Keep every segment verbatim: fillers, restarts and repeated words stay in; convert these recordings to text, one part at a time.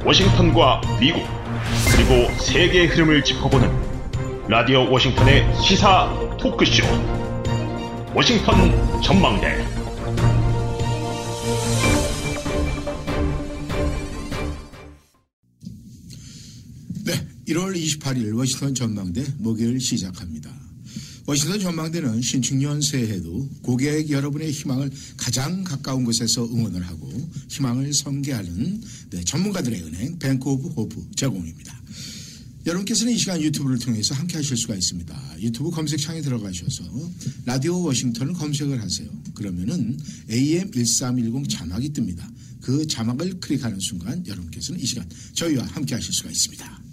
워싱턴과 미국 그리고 세계의 흐름을 짚어보는 라디오 워싱턴의 시사 토크쇼 워싱턴 전망대. 네, 일월 이십팔일 워싱턴 전망대 목요일 시작합니다. 워싱턴 전망대는 신축년 새해에도 고객 여러분의 희망을 가장 가까운 곳에서 응원을 하고 희망을 선계하는 네, 전문가들의 은행 뱅크 오브 호프 제공입니다. 여러분께서는 이 시간 유튜브를 통해서 함께 하실 수가 있습니다. 유튜브 검색창에 들어가셔서 라디오 워싱턴을 검색을 하세요. 그러면은 에이엠 일삼일공 자막이 뜹니다. 그 자막을 클릭하는 순간 여러분께서는 이 시간 저희와 함께 하실 수가 있습니다.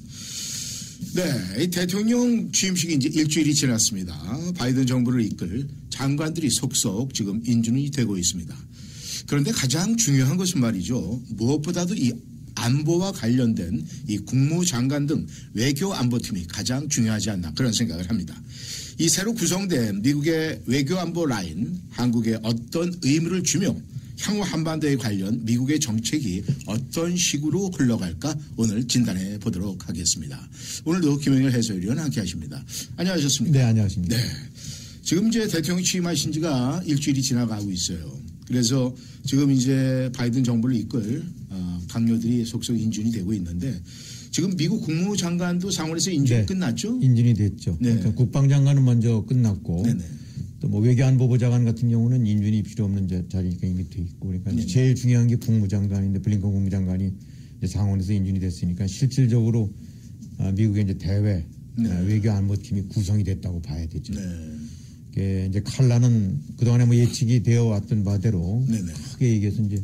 네, 대통령 취임식이 이제 일주일이 지났습니다. 바이든 정부를 이끌 장관들이 속속 지금 인준이 되고 있습니다. 그런데 가장 중요한 것은 말이죠. 무엇보다도 이 안보와 관련된 이 국무장관 등 외교 안보팀이 가장 중요하지 않나 그런 생각을 합니다. 이 새로 구성된 미국의 외교 안보 라인, 한국에 어떤 의미를 주며 향후 한반도에 관련 미국의 정책이 어떤 식으로 흘러갈까 오늘 진단해 보도록 하겠습니다. 오늘도 김영일 해설위원 함께 하십니다. 안녕하셨습니까? 네, 안녕하십니까? 네. 지금 이제 대통령이 취임하신 지가 일주일이 지나가고 있어요. 그래서 지금 이제 바이든 정부를 이끌 어, 강요들이 속속 인준이 되고 있는데 지금 미국 국무장관도 상원에서 인준이 네, 끝났죠? 인준이 됐죠. 네. 그러니까 국방장관은 먼저 끝났고 네네. 또 뭐 외교안보부 장관 같은 경우는 인준이 필요 없는 자리가 이미 돼 있고 그러니까 네네. 제일 중요한 게 국무장관인데 블링컨 국무장관이 이제 상원에서 인준이 됐으니까 실질적으로 미국의 이제 대외 네. 외교안보팀이 구성이 됐다고 봐야 되죠. 네. 이게 이제 칼라는 그동안에 뭐 예측이 되어 왔던 바대로 네네. 크게 얘기해서 이제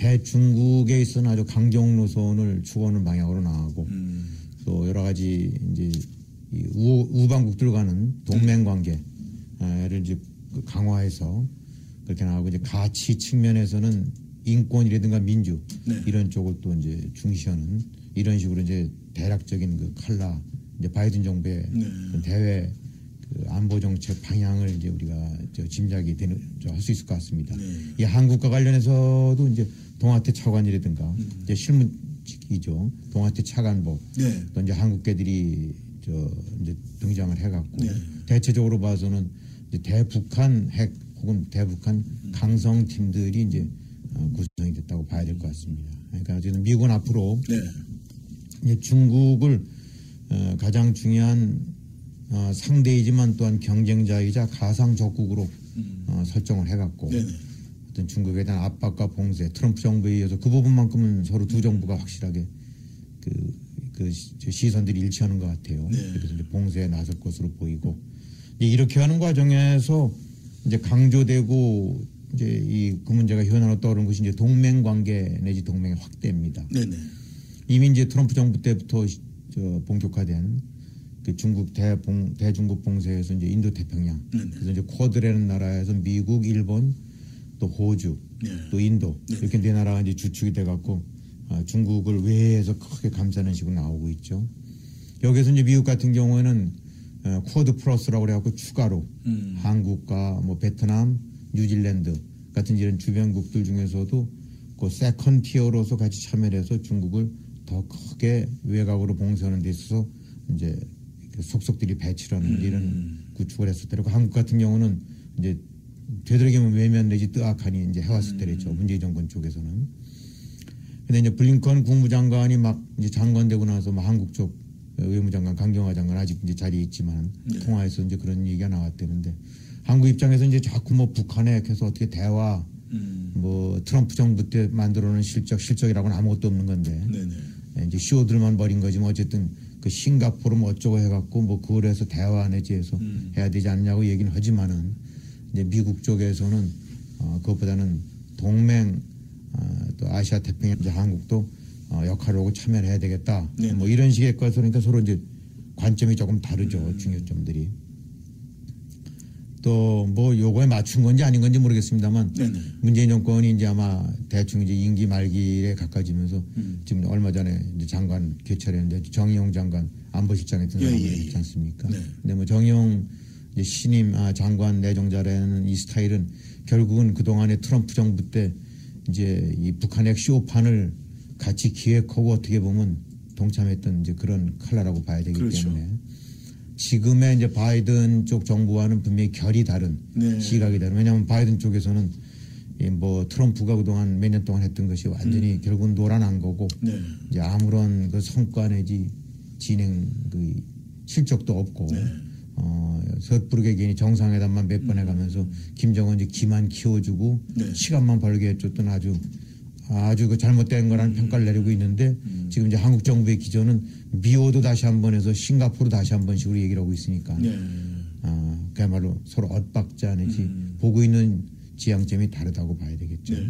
대중국에 있어서는 아주 강경 노선을 추구하는 방향으로 나가고 음. 또 여러 가지 이제 이 우, 우방국들과는 동맹 관계를 이제 강화해서 그렇게 나가고 이제 가치 측면에서는 인권이라든가 민주 네. 이런 쪽을 또 이제 중시하는 이런 식으로 이제 대략적인 그 칼라 이제 바이든 정부의 네. 그 대외 그 안보 정책 방향을 이제 우리가 저 짐작이 되는 할 수 있을 것 같습니다. 네. 이 한국과 관련해서도 이제 동아태 차관이라든가 음. 이제 실무직이죠. 동아태 차관보 네. 또 이제 한국계들이 저 이제 등장을 해갖고 네. 대체적으로 봐서는 이제 대북한 핵 혹은 대북한 음. 강성 팀들이 이제 구성이 됐다고 봐야 될 것 같습니다. 그러니까 지금 미국은 앞으로 네. 이제 중국을 어, 가장 중요한 어, 상대이지만 또한 경쟁자이자 가상 적국으로 음. 어, 설정을 해갖고 네네. 어떤 중국에 대한 압박과 봉쇄, 트럼프 정부에 이어서 그 부분만큼은 서로 두 정부가 확실하게 그, 그 시선들이 일치하는 것 같아요. 네. 그래서 이제 봉쇄에 나설 것으로 보이고 이제 이렇게 하는 과정에서 이제 강조되고 이제 이 그 문제가 현안으로 떠오르는 것이 이제 동맹 관계 내지 동맹의 확대입니다. 네네. 이미 이제 트럼프 정부 때부터 저 본격화된 그 중국 대봉 대중국 봉쇄에서 이제 인도 태평양 네네. 그래서 이제 쿼드라는 나라에서 미국, 일본, 또 호주, 네. 또 인도 네네. 이렇게 네 나라가 이제 주축이 돼갖고 아, 중국을 외해서 크게 감싸는 식으로 나오고 있죠. 여기서 이제 미국 같은 경우에는 어, 쿼드 플러스라고 그래갖고 추가로 음. 한국과 뭐 베트남, 뉴질랜드 같은 이런 주변국들 중에서도 그 세컨 티어로서 같이 참여해서 중국을 더 크게 외곽으로 봉쇄하는 데 있어서 이제 속속들이 배치라는 음. 이런 구축을 했을 때고 한국 같은 경우는 이제 되도록이면 외면 내지 뜨악하니 이제 해왔을 음. 때랬죠. 문재인 정권 쪽에서는. 근데 이제 블링컨 국무장관이 막 이제 장관되고 나서 막 한국 쪽 외무장관 강경화 장관 아직 이제 자리에 있지만 네. 통화에서 이제 그런 얘기가 나왔다는데 한국 입장에서 이제 자꾸 뭐 북한에 해서 어떻게 대화 음. 뭐 트럼프 정부 때 만들어놓은 실적 실적이라고는 아무것도 없는 건데 네네. 이제 쇼들만 벌인 거지 뭐 어쨌든 그 싱가포르 뭐 어쩌고 해갖고 뭐 그걸 해서 대화 내지 해서 음. 해야 되지 않냐고 얘기는 하지만은 이제 미국 쪽에서는 어, 그것보다는 동맹 어, 또 아시아 태평양 이제 한국도 어, 역할을 하고 참여를 해야 되겠다. 네네. 뭐 이런 식의 것을 그러니까 서로 이제 관점이 조금 다르죠. 음. 중요점들이. 또 뭐 요거에 맞춘 건지 아닌 건지 모르겠습니다만 네네. 문재인 정권이 이제 아마 대충 이제 임기 말기에 가까워지면서 음. 지금 얼마 전에 이제 장관 교체를 했는데 정의용 장관 안보실장에 든 사람이 예, 예, 예. 있지 않습니까? 네. 근데 뭐 정의용 이제 신임 아, 장관 내정자라는 이 스타일은 결국은 그동안에 트럼프 정부 때 이제 이 북한 핵 쇼판을 같이 기획하고 어떻게 보면 동참했던 이제 그런 칼라라고 봐야 되기 그렇죠. 때문에 지금의 이제 바이든 쪽 정부와는 분명히 결이 다른 네. 시각이 다른. 왜냐하면 바이든 쪽에서는 이 뭐 트럼프가 그동안 몇 년 동안 했던 것이 완전히 음. 결국은 노란한 거고 네. 이제 아무런 그 성과 내지 진행 그 실적도 없고 네. 어, 섣부르게 괜히 정상회담만 몇 번 해가면서 음. 김정은 이제 기만 키워주고 네. 시간만 벌게 해줬던 아주 아주 그 잘못된 거라는 음. 평가를 내리고 있는데 음. 지금 이제 한국 정부의 기조는 미호도 다시 한 번 해서 싱가포르 다시 한 번씩으로 얘기를 하고 있으니까 네. 아, 그야말로 서로 엇박자 내지 음. 보고 있는 지향점이 다르다고 봐야 되겠죠. 네.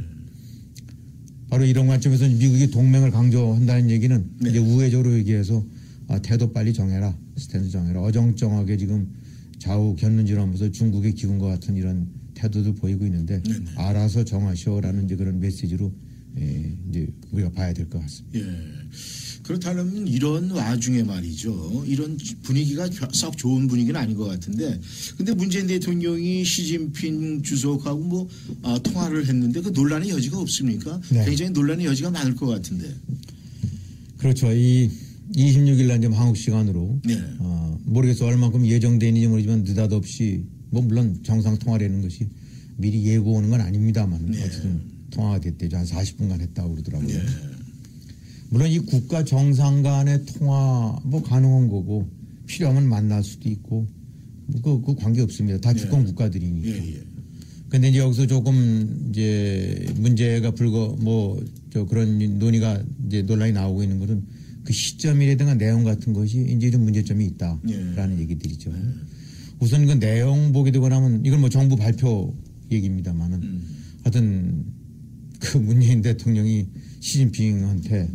바로 이런 관점에서 미국이 동맹을 강조한다는 얘기는 네. 이제 우회적으로 얘기해서 아, 태도 빨리 정해라. 스탠스 정해라. 어정쩡하게 지금 좌우 곁눈질하면서 중국에 기운 것 같은 이런 태도도 보이고 있는데 네네. 알아서 정하시오라는 이제 그런 메시지로 예, 이제 우리가 봐야 될 것 같습니다. 예. 그렇다면 이런 와중에 말이죠. 이런 분위기가 썩 좋은 분위기는 아닌 것 같은데, 근데 문재인 대통령이 시진핑 주석하고 뭐 아, 통화를 했는데 그 논란의 여지가 없습니까? 네. 굉장히 논란의 여지가 많을 것 같은데. 그렇죠. 이 이십육 일 날 지금 한국 시간으로 네. 어, 모르겠어 얼마만큼 예정돼 있는지 모르지만 느닷없이 뭐 물론 정상 통화라는 것이 미리 예고 오는 건 아닙니다만 네. 어쨌든 통화가 됐대죠. 한 사십 분간 했다고 그러더라고요. 네. 물론 이 국가 정상 간의 통화 뭐 가능한 거고 필요하면 만날 수도 있고 그, 그 관계 없습니다. 다 주권 네. 국가들이니까. 예, 예. 근데 이제 여기서 조금 이제 문제가 불거 뭐 저 그런 논의가 이제 논란이 나오고 있는 것은 그 시점이라든가 내용 같은 것이 이제 좀 문제점이 있다라는 예. 얘기들이죠. 예. 우선 그 내용 보게 되고 나면 이건 뭐 정부 발표 얘기입니다만은 음. 하여튼 그 문재인 대통령이 시진핑한테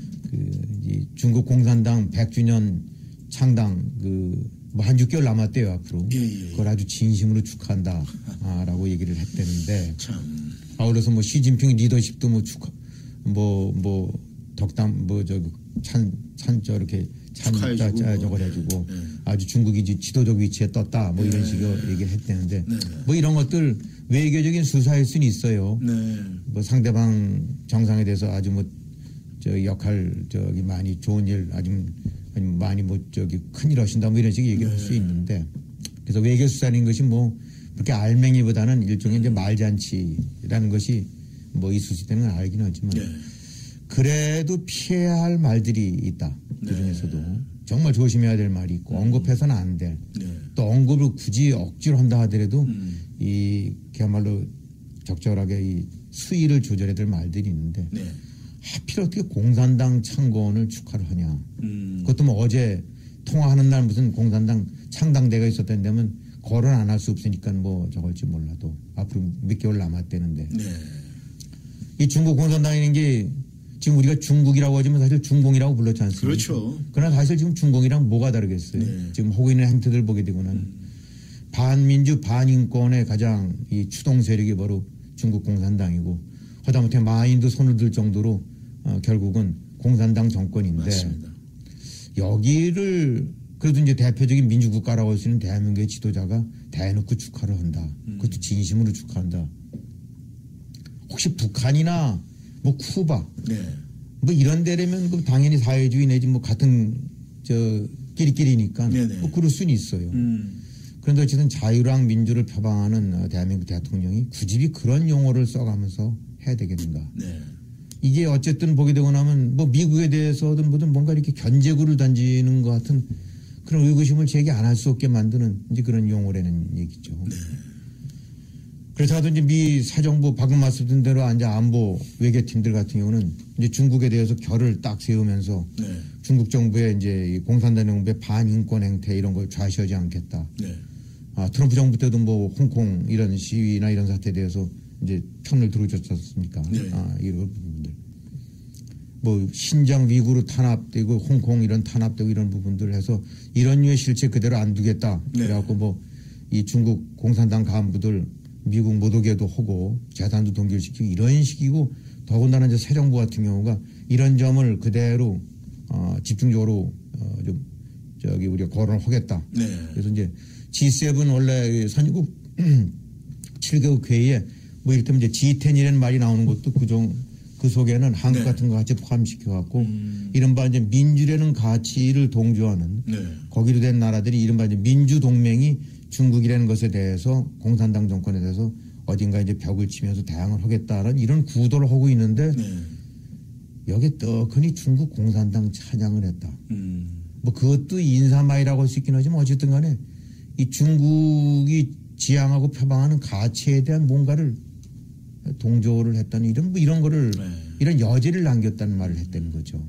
그 이 중국 공산당 백 주년 창당 그 뭐 한 육 개월 남았대요 앞으로. 예, 예, 예. 그걸 아주 진심으로 축하한다라고 얘기를 했다는데. 참. 아울러서 뭐 시진핑 리더십도 뭐 축하 뭐 뭐 덕담 뭐 저 찬 찬 저 이렇게 찬자 저걸 해주고 네, 네. 아주 중국이 지도적 위치에 떴다 뭐 네, 이런 식으로 네. 얘기를 했다는데 네, 네. 뭐 이런 것들 외교적인 수사일 수는 있어요. 네. 뭐 상대방 정상에 대해서 아주 뭐 저 역할 저기 많이 좋은 일 아주 많이 뭐 저기 큰일 하신다 뭐 이런 식의 얘기를 네. 할 수 있는데 그래서 외교 수사라는 것이 뭐 그렇게 알맹이보다는 일종의 이제 말잔치라는 것이 뭐 있을 수 있다는 건 알긴 하지만. 네. 그래도 피해야 할 말들이 있다. 그 중에서도 네. 정말 조심해야 될 말이 있고 음. 언급해서는 안 될. 네. 또 언급을 굳이 억지로 한다 하더라도 음. 이 그야말로 적절하게 이 수위를 조절해야 될 말들이 있는데 네. 하필 어떻게 공산당 창건을 축하를 하냐. 음. 그것도 뭐 어제 통화하는 날 무슨 공산당 창당대가 있었던 데면 거론 안 할 수 없으니까 뭐 저걸지 몰라도 앞으로 몇 개월 남았다는데 네. 이 중국 공산당이라는 게 지금 우리가 중국이라고 하지만 사실 중공이라고 불렀지 않습니까? 그렇죠. 그러나 사실 지금 중공이랑 뭐가 다르겠어요? 네. 지금 하고 있는 행태들 보게 되고는 음. 반민주 반인권의 가장 이 추동 세력이 바로 중국 공산당이고 하다못해 마인도 손을 들 정도로 어, 결국은 공산당 정권인데 맞습니다. 여기를 그래도 이제 대표적인 민주국가라고 할 수 있는 대한민국의 지도자가 대놓고 축하를 한다. 음. 그것도 진심으로 축하한다. 혹시 북한이나 뭐 쿠바 네. 뭐 이런 데라면 그 당연히 사회주의 내지 뭐 같은 저 끼리끼리니까 네네. 뭐 그럴 수는 있어요. 음. 그런데 어쨌든 자유랑 민주를 표방하는 대한민국 대통령이 굳이 그런 용어를 써가면서 해야 되겠는가? 네. 이게 어쨌든 보게 되고 나면 뭐 미국에 대해서든 뭐든 뭔가 이렇게 견제구를 던지는 것 같은 그런 의구심을 제기 안 할 수 없게 만드는 이제 그런 용어라는 얘기죠. 네. 그래서 하도 이제 미 새 정부 방금 말씀드린 대로 이제 안보 외교팀들 같은 경우는 이제 중국에 대해서 결을 딱 세우면서 네. 중국 정부의 이제 공산당 정부의 반인권 행태 이런 걸 좌시하지 않겠다. 네. 아, 트럼프 정부 때도 뭐 홍콩 이런 시위나 이런 사태에 대해서 이제 편을 들어줬었습니까? 네. 아, 이런 부분들. 뭐 신장 위구르 탄압되고 홍콩 이런 탄압되고 이런 부분들을 해서 이런 류의 실체 그대로 안 두겠다. 네. 그래갖고 뭐 이 중국 공산당 간부들 미국 못 오게도 하고 재단도 동결시키고 이런 식이고 더군다나 이제 새 정부 같은 경우가 이런 점을 그대로 어, 집중적으로 어, 좀 저기 우리가 거론을 하겠다. 네. 그래서 이제 지 세븐 원래 선진국 칠 개국 회의에 뭐 이를테면 이제 지 텐이라는 말이 나오는 것도 그종 그 속에는 한국 네. 같은 거 같이 포함시켜 갖고 음. 이른바 이제 민주라는 가치를 동조하는 네. 거기로 된 나라들이 이른바 이제 민주 동맹이 중국이라는 것에 대해서 공산당 정권에 대해서 어딘가 이제 벽을 치면서 대항을 하겠다는 이런 구도를 하고 있는데 네. 여기에 떡하니 중국 공산당 찬양을 했다. 음. 뭐 그것도 인사말이라고 할 수 있긴 하지만 어쨌든 간에 이 중국이 지향하고 표방하는 가치에 대한 뭔가를 동조를 했다는 이런 뭐 이런 거를 네. 이런 여지를 남겼다는 말을 했다는 거죠.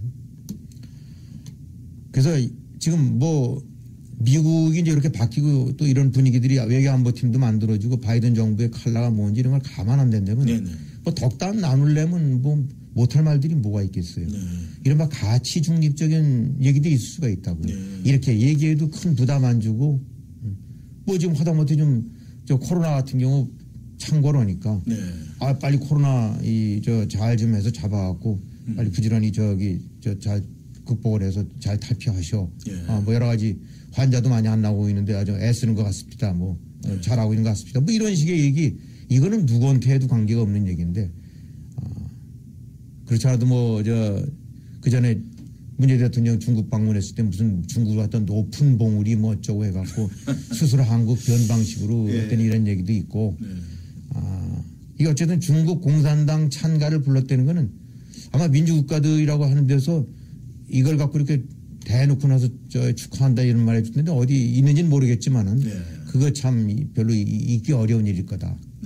그래서 지금 뭐 미국이 이제 이렇게 바뀌고 또 이런 분위기들이 외교안보팀도 만들어지고 바이든 정부의 칼라가 뭔지 이런 걸 감안 안 된다면 네네. 뭐 덕담 나누려면 뭐 못할 말들이 뭐가 있겠어요. 네. 이른바 가치 중립적인 얘기도 있을 수가 있다고요. 네. 이렇게 얘기해도 큰 부담 안 주고 뭐 지금 하다못해 좀 저 코로나 같은 경우 참고로 하니까 네. 아 빨리 코로나 이 저 잘 좀 해서 잡아갖고 음. 빨리 부지런히 저기 저 잘 극복을 해서 잘 탈피하셔. 예. 아, 뭐 여러 가지 환자도 많이 안 나오고 있는데 아주 애쓰는 것 같습니다. 뭐 어, 잘하고 있는 것 같습니다. 뭐 이런 식의 얘기 이거는 누구한테 해도 관계가 없는 얘기인데 아, 그렇지 않아도 뭐 저 그 전에 문재인 대통령 중국 방문했을 때 무슨 중국으로 왔던 높은 봉우리 뭐 어쩌고 해갖고 스스로 한국 변방식으로 예. 했더니 이런 얘기도 있고 네. 아, 이게 어쨌든 중국 공산당 찬가를 불렀다는 거는 아마 민주국가들이라고 하는 데서 이걸 갖고 이렇게 대놓고 나서 저 축하한다 이런 말 해줬는데 어디 있는지는 모르겠지만은 네. 그거 참 별로 있기 어려운 일일 거다. 네.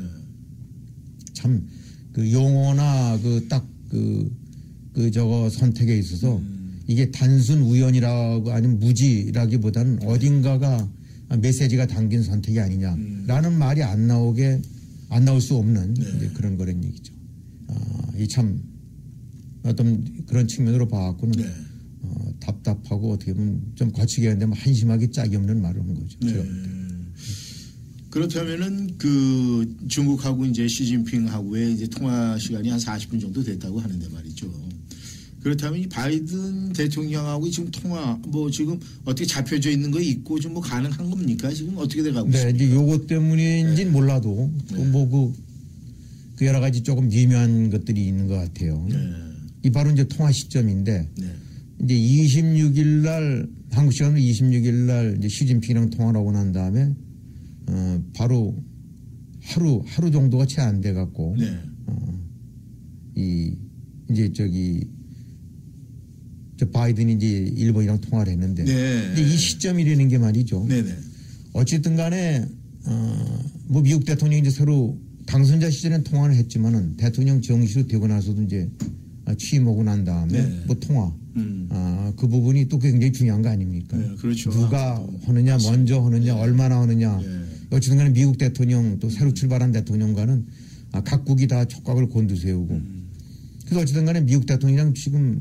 참 그 용어나 그 딱 그 그 저거 선택에 있어서 음. 이게 단순 우연이라고 아니면 무지라기보다는 어딘가가 메시지가 담긴 선택이 아니냐라는 음. 말이 안 나오게 안 나올 수 없는 네. 이제 그런 거란 얘기죠. 아, 이 참 어떤 그런 측면으로 봐갖고는 네. 어, 답답하고 어떻게 보면 좀 거치게 하는데 뭐 한심하게 짝이 없는 말을 한 거죠. 네. 제가 볼 때. 그렇다면은 그 중국하고 이제 시진핑하고의 이제 통화 시간이 한 사십 분 정도 됐다고 하는데 말이죠. 그렇다면 이 바이든 대통령하고 지금 통화 뭐 지금 어떻게 잡혀져 있는 거 있고 좀 뭐 가능한 겁니까? 지금 어떻게 돼가고 네, 있습니까? 이제 요것 때문인지는 네. 몰라도 네. 뭐 그 그 여러 가지 조금 미묘한 것들이 있는 것 같아요. 네. 이 바로 이제 통화 시점인데 네. 이제 이십육 일 날 한국 시간으로 이십육 일 날 이제 시진핑이랑 통화를 하고 난 다음에 어 바로 하루 하루 정도가 채 안 돼 갖고 네. 어, 이 이제 저기 저 바이든이 이제 일본이랑 통화를 했는데 네. 근데 이 시점이라는 게 말이죠. 네네. 어쨌든 간에 어, 뭐 미국 대통령이 이제 새로 당선자 시절엔 통화를 했지만은 대통령 정식으로 되고 나서도 이제 취임하고 난 다음에 네. 뭐 통화 음. 아, 그 부분이 또 굉장히 중요한 거 아닙니까? 네, 그렇죠. 누가 아, 또. 하느냐, 맞습니다. 먼저 하느냐, 네. 얼마나 하느냐. 네. 어쨌든 간에 미국 대통령 또 새로 출발한 대통령과는 아, 각국이 다 촉각을 곤두세우고 음. 그래서 어쨌든 간에 미국 대통령이랑 지금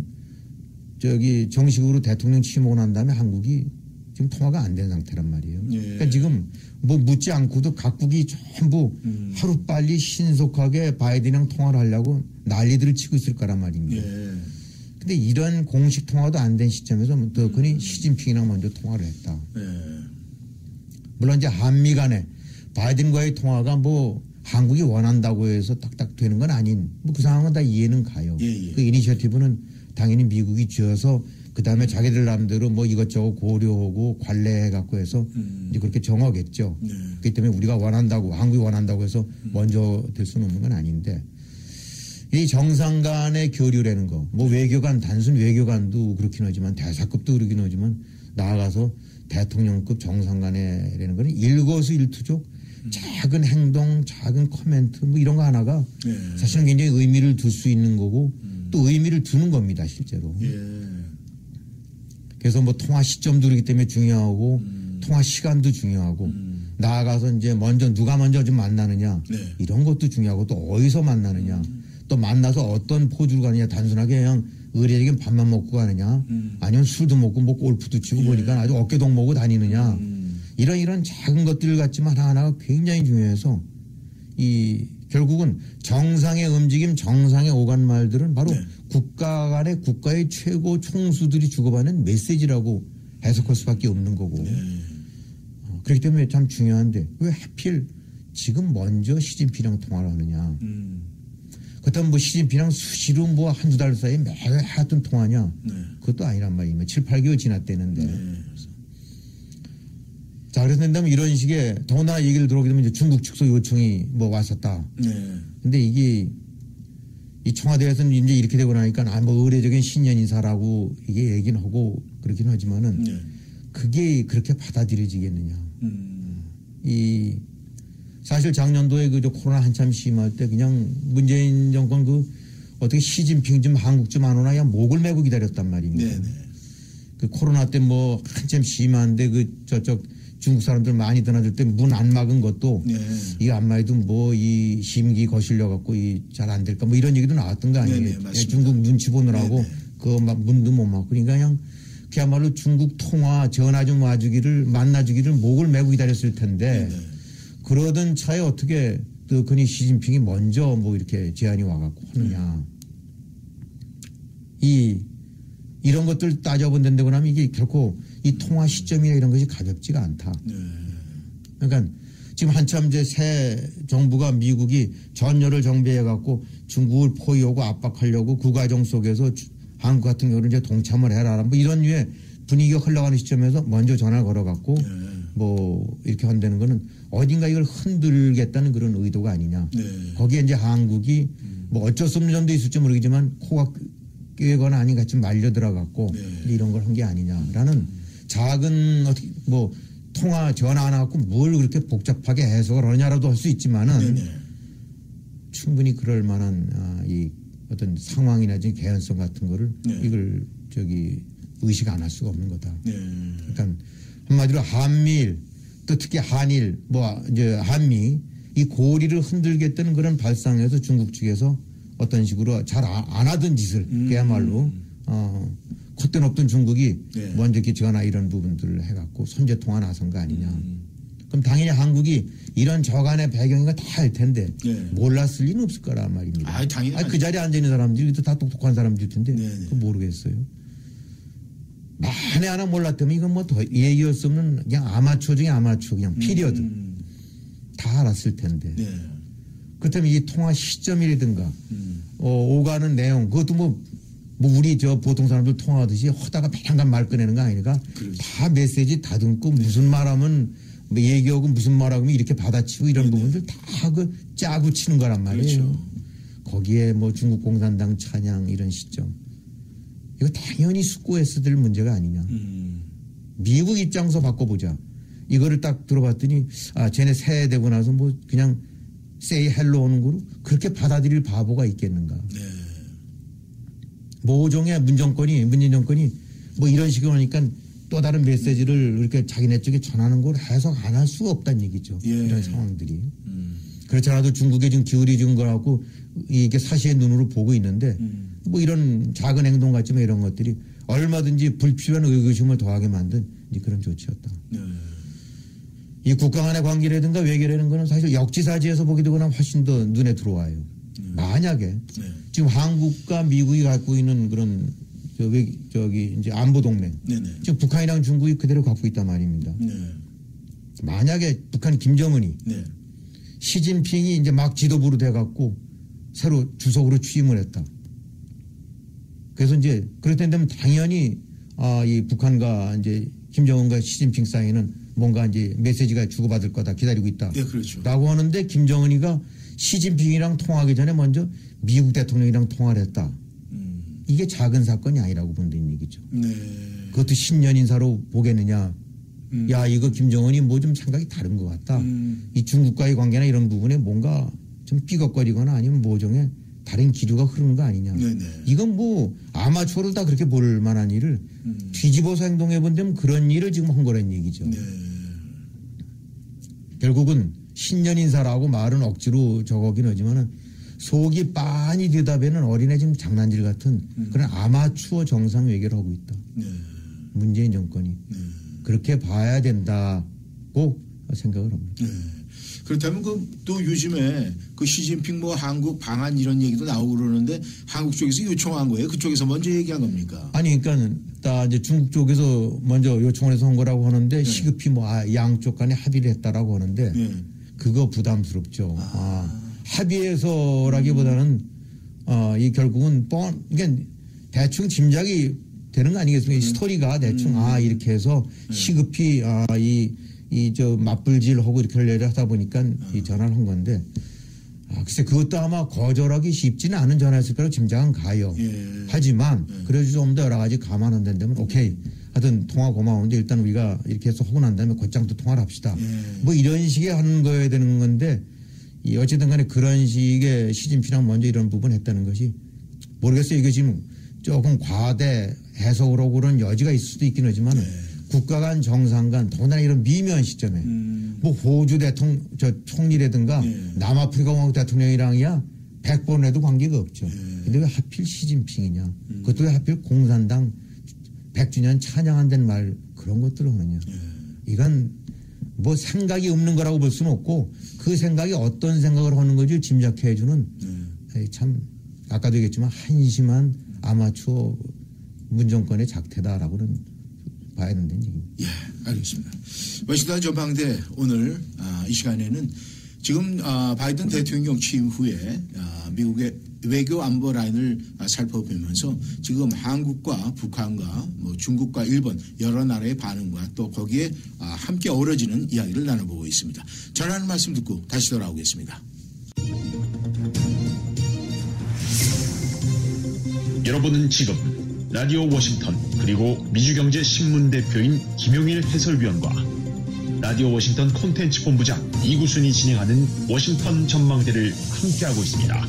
저기 정식으로 대통령 취임하고 난 다음에 한국이 지금 통화가 안 된 상태란 말이에요. 예. 그러니까 지금 뭐 묻지 않고도 각국이 전부 음. 하루빨리 신속하게 바이든이랑 통화를 하려고 난리들을 치고 있을 거란 말입니다. 예. 근데 이런 공식 통화도 안 된 시점에서 더 그니 시진핑이랑 먼저 통화를 했다. 예. 물론 이제 한미 간에 바이든과의 통화가 뭐 한국이 원한다고 해서 딱딱 되는 건 아닌 뭐 그 상황은 다 이해는 가요. 예, 예. 그 이니셔티브는 당연히 미국이 쥐어서 그 다음에 자기들 나름대로 뭐 이것저것 고려하고 관례해 갖고 해서 음. 이제 그렇게 정하겠죠. 네. 그렇기 때문에 우리가 원한다고 한국이 원한다고 해서 먼저 될 수는 없는 건 아닌데 이 정상 간의 교류라는 거, 뭐 외교관 단순 외교관도 그렇긴 하지만 대사급도 그러긴 하지만 나아가서 대통령급 정상 간에라는 거는 일거수일투족 작은 행동, 작은 코멘트 뭐 이런 거 하나가 네. 사실은 굉장히 의미를 둘 수 있는 거고 음. 또 의미를 두는 겁니다 실제로. 예. 그래서 뭐 통화 시점도 그렇기 때문에 중요하고 음. 통화 시간도 중요하고 음. 나아가서 이제 먼저 누가 먼저 좀 만나느냐 네. 이런 것도 중요하고 또 어디서 만나느냐 또 만나서 어떤 포즈로 가느냐 단순하게 그냥 의례적인 밥만 먹고 가느냐 음. 아니면 술도 먹고 뭐 골프도 치고 예. 보니까 아주 어깨동 먹고 다니느냐 음. 이런 이런 작은 것들 같지만 하나하나가 굉장히 중요해서 이 결국은 정상의 움직임 정상의 오간 말들은 바로 네. 국가 간의 국가의 최고 총수들이 주고받는 메시지라고 해석할 수밖에 없는 거고 네. 어, 그렇기 때문에 참 중요한데 왜 하필 지금 먼저 시진핑이랑 통화를 하느냐 음. 그 그렇다면 뭐 시진핑이랑 수시로 뭐 한두 달 사이에 매일 하여튼 통하냐? 네. 그것도 아니란 말이에요. 칠, 팔 개월 지났대는데. 네. 자, 그래서 된다면 이런 식의 더나 얘기를 들어오게 되면 이제 중국 축소 요청이 뭐 왔었다. 네. 근데 이게 이 청와대에서는 이제 이렇게 되고 나니까 아, 뭐 의례적인 신년 인사라고 이게 얘기는 하고 그렇긴 하지만은 네. 그게 그렇게 받아들여지겠느냐. 음. 이 사실 작년도에 그 코로나 한참 심할 때 그냥 문재인 정권 그 어떻게 시진핑 좀 한국 좀 안 오나 그냥 목을 메고 기다렸단 말입니다. 네네. 그 코로나 때 뭐 한참 심한데 그 저쪽 중국 사람들 많이 드나들 때 문 안 막은 것도 네. 이 안 막아도 뭐 이 심기 거실려 갖고 이 잘 안 될까 뭐 이런 얘기도 나왔던 거 아니에요. 네네, 맞습니다. 중국 눈치 보느라고 네네. 그 막 문도 못 막고 그러니까 그냥 그야말로 중국 통화 전화 좀 와주기를 만나주기를 목을 메고 기다렸을 텐데 네네. 그러던 차에 어떻게 그 그니 시진핑이 먼저 뭐 이렇게 제안이 와갖고 하느냐. 이 이런 것들 따져본다고 하면 이게 결코 이 통화 시점이나 이런 것이 가볍지가 않다. 네. 그러니까 지금 한참 이제 새 정부가 미국이 전열을 정비해갖고 중국을 포위하고 압박하려고 그 과정 속에서 주, 한국 같은 경우는 이제 동참을 해라. 뭐 이런 류의 분위기가 흘러가는 시점에서 먼저 전화를 걸어갖고 네. 뭐 이렇게 한다는 거는 어딘가 이걸 흔들겠다는 그런 의도가 아니냐. 네. 거기에 이제 한국이 뭐 어쩔 수 없는 점도 있을지 모르겠지만 코가 꿰거나 아닌 같이 말려 들어갔고 네. 이런 걸 한 게 아니냐라는 작은 어떻게 뭐 통화 전화 하나 갖고 뭘 그렇게 복잡하게 해석을 하냐라도 할 수 있지만은 네네. 충분히 그럴 만한 아, 이 어떤 상황이나 개연성 같은 거를 네. 이걸 저기 의식 안 할 수가 없는 거다. 네. 그러니까 한마디로 한미일 또 특히 한일 뭐 이제 한미 이 고리를 흔들겠다는 그런 발상에서 중국 측에서 어떤 식으로 잘 안 하던 짓을 음. 그야말로 어, 콧대 높던 중국이 네. 먼저 이렇게 전화 이런 부분들을 해갖고 선제 통화 나선 거 아니냐. 음. 그럼 당연히 한국이 이런 저간의 배경인가 다 알 텐데 네. 몰랐을 리는 없을 거란 말입니다. 아이, 당연히 그 자리에 앉아 있는 사람들이 다 똑똑한 사람들일 텐데 네네. 그거 모르겠어요. 만에 하나 몰랐다면 이건 뭐 더 얘기할 수 없는 그냥 아마추어 중에 아마추어 그냥 피리어드 음. 다 알았을 텐데. 네. 그렇다면 이 통화 시점이라든가 음. 어, 오가는 내용 그것도 뭐, 뭐 우리 저 보통 사람들 통화하듯이 하다가 배랑간 말 꺼내는 거 아니니까 그렇죠. 다 메시지 다듬고 무슨 말하면 뭐 얘기하고 무슨 말하면 이렇게 받아치고 이런 부분들 다 그 짜고 치는 거란 말이에요. 그렇죠. 거기에 뭐 중국 공산당 찬양 이런 시점 이거 당연히 숙고했어야 될 문제가 아니냐. 음. 미국 입장에서 바꿔보자. 이거를 딱 들어봤더니 아 쟤네 새해 되고 나서 뭐 그냥 세이 헬로 오는 거로 그렇게 받아들일 바보가 있겠는가. 네. 모종의 문정권이 문재인 정권이 뭐 이런 식으로 하니까 또 다른 메시지를 이렇게 자기네 쪽에 전하는 걸 해석 안 할 수가 없다는 얘기죠. 예. 이런 상황들이. 음. 그렇지 않아도 중국에 지금 기울이준 거라고 이게 사실의 눈으로 보고 있는데 음. 뭐 이런 작은 행동 같지만 이런 것들이 얼마든지 불필요한 의구심을 더하게 만든 그런 조치였다. 네. 이 국가 간의 관계라든가 외교라는 거는 사실 역지사지에서 보게 되거나 훨씬 더 눈에 들어와요. 음. 만약에 네. 지금 한국과 미국이 갖고 있는 그런 저 외, 저기 이제 안보 동맹 네네. 지금 북한이랑 중국이 그대로 갖고 있단 말입니다. 네. 만약에 북한 김정은이 네. 시진핑이 이제 막 지도부로 돼갖고 새로 주석으로 취임을 했다. 그래서 이제 그럴 텐데면 당연히 아, 이 북한과 이제 김정은과 시진핑 사이에는 뭔가 이제 메시지가 주고받을 거다 기다리고 있다. 네, 그렇죠. 라고 하는데 김정은이가 시진핑이랑 통화하기 전에 먼저 미국 대통령이랑 통화를 했다. 음. 이게 작은 사건이 아니라고 본다는 얘기죠. 네. 그것도 신년 인사로 보겠느냐. 음. 야, 이거 김정은이 뭐 좀 생각이 다른 것 같다. 음. 이 중국과의 관계나 이런 부분에 뭔가 좀 삐걱거리거나 아니면 모종의 다른 기류가 흐르는 거 아니냐. 네네. 이건 뭐 아마추어를 다 그렇게 볼 만한 일을 음. 뒤집어서 행동해 본다면 그런 일을 지금 한 거란 얘기죠. 네. 결국은 신년 인사라고 말은 억지로 적어긴 하지만은 속이 빤히 들여다보는 어린애 지금 장난질 같은 음. 그런 아마추어 정상 외교를 하고 있다. 네. 문재인 정권이. 네. 그렇게 봐야 된다고 생각을 합니다. 네. 그렇다면 그 또 요즘에 그 시진핑 뭐 한국 방한 이런 얘기도 나오고 그러는데 한국 쪽에서 요청한 거예요? 그쪽에서 먼저 얘기한 겁니까? 아니, 그러니까 다 이제 중국 쪽에서 먼저 요청을 해서 한 거라고 하는데 네. 시급히 뭐 아, 양쪽 간에 합의를 했다라고 하는데 네. 그거 부담스럽죠. 아. 아, 합의해서라기보다는 어, 이 결국은 뻔, 그러니까 대충 짐작이 되는 거 아니겠습니까? 음. 이 스토리가 대충 음. 아 이렇게 해서 시급히 아, 이 이 저 맞불질하고 이렇게 하려고 하다 보니까 음. 이 전화를 한 건데 아, 글쎄 그것도 아마 거절하기 쉽지는 않은 전화였을 거라고 짐작은 가요. 예. 하지만 예. 그래도 좀 더 여러 가지 감안한 데면 오케이. 하여튼 통화 고마운데 일단 우리가 이렇게 해서 하고 난 다음에 곧장 또 통화를 합시다. 예. 뭐 이런 식의 하는 거여야 되는 건데 이 어쨌든 간에 그런 식의 시진핑이랑 먼저 이런 부분 했다는 것이 모르겠어요. 이게 지금 조금 과대 해석으로 그런 여지가 있을 수도 있긴 하지만 네. 국가 간 정상 간 더군다나 이런 미묘한 시점에 음. 뭐 호주 대통령 저 총리라든가 네. 남아프리카 공화국 대통령이랑이야 백 번 해도 관계가 없죠. 네. 근데 왜 하필 시진핑이냐. 음. 그것도 왜 하필 공산당 백 주년 찬양한다는 말 그런 것들을 하느냐. 네. 이건 뭐 생각이 없는 거라고 볼 수는 없고 그 생각이 어떤 생각을 하는 건지 짐작해 주는 네. 참 아까도 얘기했지만 한심한 아마추어 문정권의 작태다라고는 봐야 된다는 얘기입니다. 예, 알겠습니다. 워싱턴 전망대 오늘 아, 이 시간에는 지금 아, 바이든 대통령 취임 후에 아, 미국의 외교 안보 라인을 아, 살펴보면서 지금 한국과 북한과 뭐 중국과 일본 여러 나라의 반응과 또 거기에 아, 함께 어우러지는 이야기를 나눠보고 있습니다. 전하는 말씀 듣고 다시 돌아오겠습니다. 여러분은 지금 라디오 워싱턴 그리고 미주경제신문 대표인 김용일 해설위원과 라디오 워싱턴 콘텐츠 본부장 이구순이 진행하는 워싱턴 전망대를 함께하고 있습니다.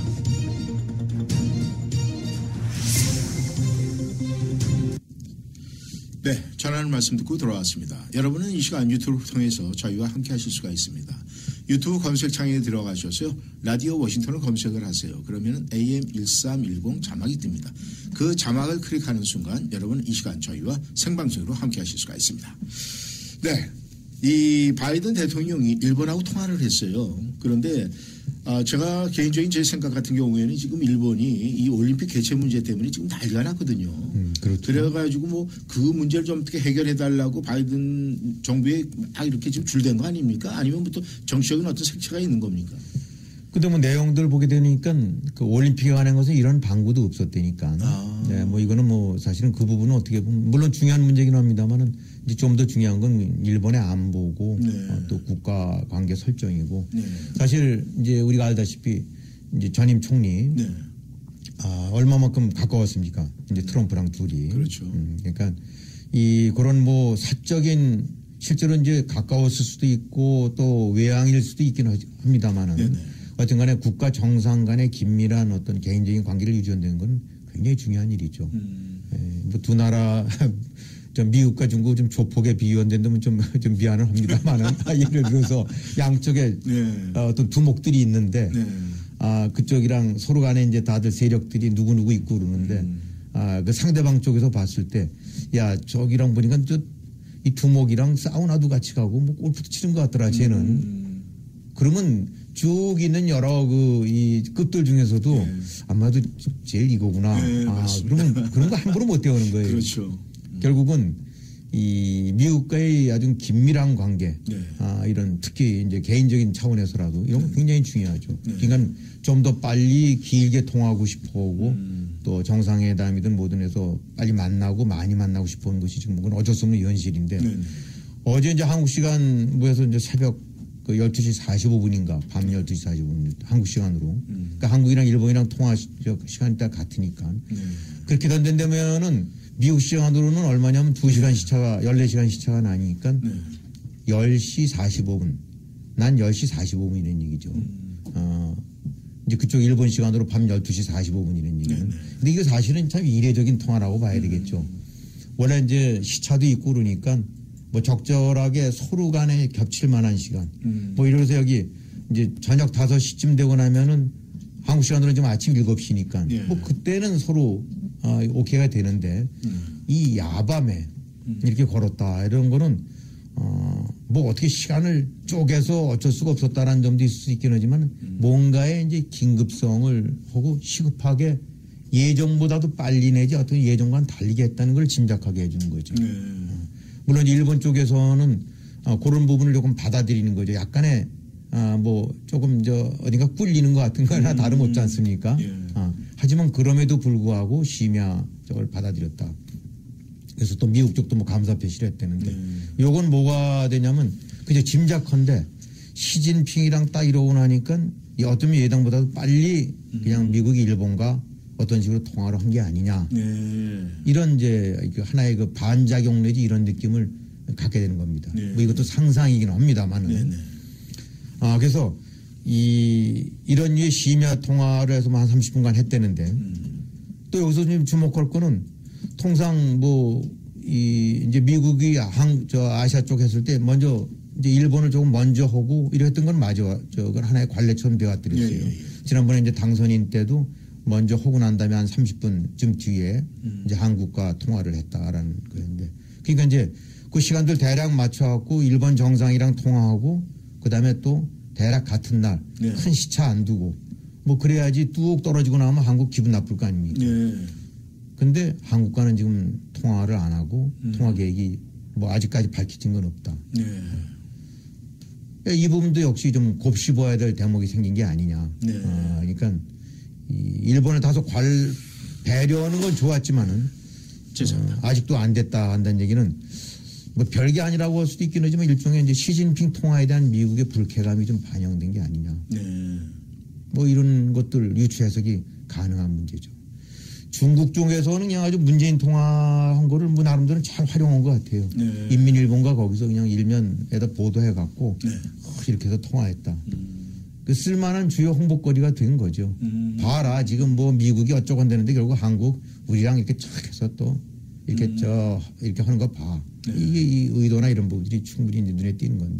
네, 전하는 말씀 듣고 돌아왔습니다. 여러분은 이 시간 유튜브를 통해서 저희와 함께 하실 수가 있습니다. 유튜브 검색창에 들어가셔서요. 라디오 워싱턴을 검색을 하세요. 그러면 에이엠 일삼일공 자막이 뜹니다. 그 자막을 클릭하는 순간 여러분 이 시간 저희와 생방송으로 함께 하실 수가 있습니다. 네, 이 바이든 대통령이 일본하고 통화를 했어요. 그런데 어, 제가 개인적인 제 생각 같은 경우에는 지금 일본이 이 올림픽 개최 문제 때문에 지금 난리가 났거든요. 음, 그렇죠. 그래가지고 뭐 그 문제를 좀 어떻게 해결해달라고 바이든 정부에 다 이렇게 지금 줄댄 거 아닙니까? 아니면 뭐 또 정치적인 어떤 색채가 있는 겁니까? 근데 뭐 내용들 보게 되니까 그 올림픽에 관한 것은 이런 방구도 없었다니까. 아. 네, 뭐 이거는 뭐 사실은 그 부분은 어떻게 보면 물론 중요한 문제긴 합니다만은 이제 좀 더 중요한 건 일본의 안보고 네. 어, 또 국가 관계 설정이고 네. 사실 이제 우리가 알다시피 이제 전임 총리 네. 아, 얼마만큼 가까웠습니까? 이제 트럼프랑 둘이. 그렇죠. 음, 그러니까 이 그런 뭐 사적인 실제로 이제 가까웠을 수도 있고 또 외향일 수도 있긴 합니다만은 네네. 어쨌든 간에 국가 정상 간의 긴밀한 어떤 개인적인 관계를 유지한다는 건 굉장히 중요한 일이죠. 음. 예, 뭐 두 나라 좀 미국과 중국을 좀 조폭에 비유한다면 좀, 좀 미안은 합니다만은 예를 들어서 양쪽에 네. 어떤 두목들이 있는데 네. 아, 그쪽이랑 서로 간에 이제 다들 세력들이 누구누구 있고 그러는데 음. 아, 그 상대방 쪽에서 봤을 때 야, 저기랑 보니까 저 이 두목이랑 사우나도 같이 가고 뭐 골프도 치는 것 같더라, 쟤는. 음. 그러면 쭉 있는 여러 그 이 급들 중에서도 네. 아마도 제일 이거구나. 네, 아, 맞습니다. 그러면 그런 거 함부로 못 대하는 거예요. 그렇죠. 음. 결국은 이 미국과의 아주 긴밀한 관계, 네. 아, 이런 특히 이제 개인적인 차원에서라도 이런 거 네. 굉장히 중요하죠. 네. 그러니까 좀 더 빨리 길게 통하고 싶어 하고 음. 또 정상회담이든 뭐든 해서 빨리 만나고 많이 만나고 싶어 하는 것이 지금 그건 어쩔 수 없는 현실인데 네. 어제 이제 한국 시간 뭐해서 이제 새벽 그 열두 시 사십오 분인가 밤 열두 시 사십오 분 한국 시간으로 음. 그러니까 한국이랑 일본이랑 통화 시간이 딱 같으니까 네. 그렇게 된다면은 미국 시간으로는 얼마냐면 두 시간 시차가 열네 시간 시차가 나니까 네. 열 시 사십오 분 난 열 시 사십오 분이라는 얘기죠. 음. 어, 이제 그쪽 일본 시간으로 밤 열두 시 사십오 분이라는 얘기는. 네. 근데 이거 사실은 참 이례적인 통화라고 봐야 되겠죠. 음. 원래 이제 시차도 있고 그러니까 뭐 적절하게 서로 간에 겹칠 만한 시간. 음. 뭐 이래서 여기 이제 저녁 다섯 시쯤 되고 나면은 한국 시간으로 지금 아침 일곱 시니까 예. 뭐 그때는 서로 어, 오케이가 되는데 음. 이 야밤에 음. 이렇게 걸었다 이런 거는 어, 뭐 어떻게 시간을 쪼개서 어쩔 수가 없었다라는 점도 있을 수 있긴 하지만 음. 뭔가의 이제 긴급성을 하고 시급하게 예정보다도 빨리 내지 어떤 예정과는 달리게 했다는 걸 짐작하게 해주는 거죠. 네. 어. 물론 일본 쪽에서는 어, 그런 부분을 조금 받아들이는 거죠. 약간의 아, 뭐 조금 저 어딘가 꿀리는 것 같은 거나 음. 다름없지 않습니까? 예. 아, 하지만 그럼에도 불구하고 심야 쪽을 받아들였다. 그래서 또 미국 쪽도 뭐 감사 표시를 했다는데 네. 요건 뭐가 되냐면 그저 짐작컨대 시진핑이랑 딱 이러고 나니까 어떤 예당보다도 빨리 그냥 미국이 일본과 어떤 식으로 통화를 한 게 아니냐. 네. 이런 이제 하나의 그 반작용 내지 이런 느낌을 갖게 되는 겁니다. 네. 뭐 이것도 상상이긴 합니다만은. 네. 네. 아, 그래서 이, 이런 류의 심야 통화를 해서 한 삼십 분간 했다는데 음. 또 여기서 좀 주목할 거는 통상 뭐 이 이제 미국이 한, 저 아시아 쪽 했을 때 먼저 이제 일본을 조금 먼저 하고 이랬던 건 맞아. 저건 하나의 관례처럼 되어왔더랬어요. 예, 예, 예. 지난번에 이제 당선인 때도 먼저 하고 난 다음에 한 삼십 분쯤 뒤에 음. 이제 한국과 통화를 했다라는 거였는데 그러니까 이제 그 시간들 대략 맞춰갖고 일본 정상이랑 통화하고 그 다음에 또 대략 같은 날 큰 네. 시차 안 두고 뭐 그래야지 뚝 떨어지고 나면 한국 기분 나쁠 거 아닙니까? 네. 근데 한국과는 지금 통화를 안 하고 음. 통화 계획이 뭐 아직까지 밝혀진 건 없다. 네. 이 부분도 역시 좀 곱씹어야 될 대목이 생긴 게 아니냐. 네. 어, 그러니까 이 일본을 다소 관 배려하는 건 좋았지만은 어, 아직도 안 됐다 한다는 얘기는 뭐 별게 아니라고 할 수도 있긴 하지만 일종의 이제 시진핑 통화에 대한 미국의 불쾌감이 좀 반영된 게 아니냐. 네. 뭐 이런 것들 유추 해석이 가능한 문제죠. 중국 쪽에서는 그냥 아주 문재인 통화한 거를 뭐 나름대로 잘 활용한 것 같아요. 네. 인민일보가 거기서 그냥 일면에다 보도해갖고 네. 이렇게 해서 통화했다. 음. 그 쓸만한 주요 홍보거리가 된 거죠. 음. 봐라 지금 뭐 미국이 어쩌고 한다는데 결국 한국 우리랑 이렇게 쫙 해서 또 이렇게 음. 저 이렇게 하는 거 봐. 네. 이게 이 의도나 이런 부분들이 충분히 눈에 띄는 건데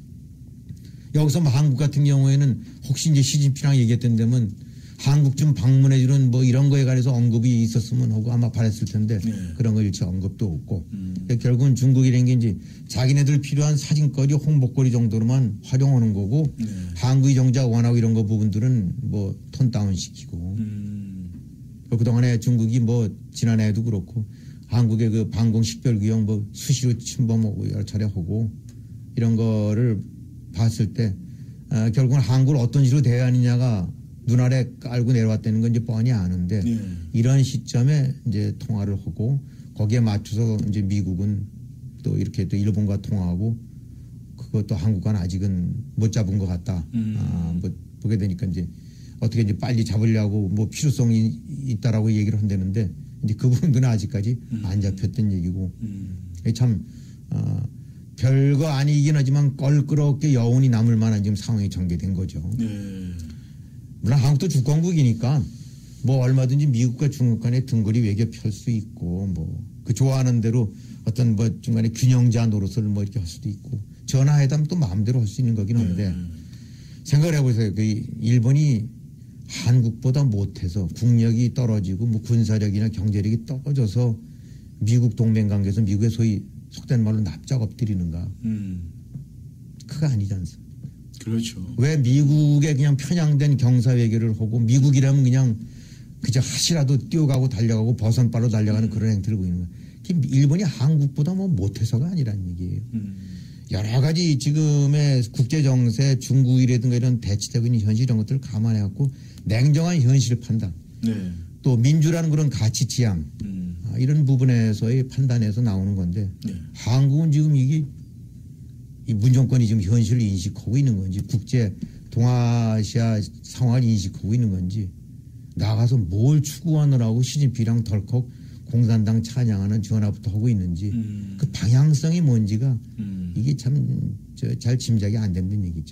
여기서 뭐 한국 같은 경우에는 혹시 이제 시진핑이랑 얘기했던 데면 한국 좀 방문해주는 뭐 이런 거에 관해서 언급이 있었으면 하고 아마 바랬을 텐데 네. 그런 거 일체 언급도 없고 음. 결국은 중국이라는 게 이제 자기네들 필요한 사진거리 홍보거리 정도로만 활용하는 거고 네. 한국의 정작 원하고 이런 거 부분들은 뭐 톤 다운 시키고 음. 그동안에 중국이 뭐 지난해에도 그렇고 한국의 그 방공 식별규형 뭐 수시로 침범하고 여러 차례 하고 이런 거를 봤을 때 어, 결국은 한국을 어떤 식으로 대해야 하느냐가 눈 아래 깔고 내려왔다는 건 이제 뻔히 아는데 네. 이런 시점에 이제 통화를 하고 거기에 맞춰서 이제 미국은 또 이렇게 또 일본과 통화하고 그것도 한국과는 아직은 못 잡은 것 같다. 음. 아, 뭐 보게 되니까 이제 어떻게 이제 빨리 잡으려고 뭐 필요성이 있다라고 얘기를 한다는데 이제 그 부분들은 아직까지 음. 안 잡혔던 얘기고 음. 참 어, 별거 아니긴 하지만 껄끄럽게 여운이 남을 만한 지금 상황이 전개된 거죠. 네. 물론 한국도 주권국이니까 뭐 얼마든지 미국과 중국 간에 등거리 외교 펼 수 있고 뭐 그 좋아하는 대로 어떤 뭐 중간에 균형자 노릇을 뭐 이렇게 할 수도 있고 전화회담 또 마음대로 할 수 있는 거긴 한데 네. 생각을 해보세요. 그 일본이 한국보다 못해서 국력이 떨어지고 뭐 군사력이나 경제력이 떨어져서 미국 동맹 관계에서 미국의 소위 속된 말로 납작 엎드리는가? 음. 그거 아니지 않습니까? 그렇죠. 왜 미국에 그냥 편향된 경사 외교를 하고 미국이라면 그냥 그저 하시라도 뛰어가고 달려가고 버선발로 달려가는 음. 그런 행태를 보이는 거예요. 일본이 한국보다 뭐 못해서가 아니라는 얘기예요. 음. 여러 가지 지금의 국제 정세, 중국이라든가 이런 대치되고 현실 이런 것들을 감안해갖고 냉정한 현실 판단, 네. 또 민주라는 그런 가치 지향 음. 아, 이런 부분에서의 판단에서 나오는 건데 네. 한국은 지금 이게 이 문정권이 지금 현실을 인식하고 있는 건지 국제 동아시아 상황을 인식하고 있는 건지 나가서 뭘 추구하느라고 시진핑이랑 덜컥 공산당 찬양하는 전화부터 하고 있는지 음. 그 방향성이 뭔지가 음. 이게 참 잘 짐작이 안 되는 얘기죠.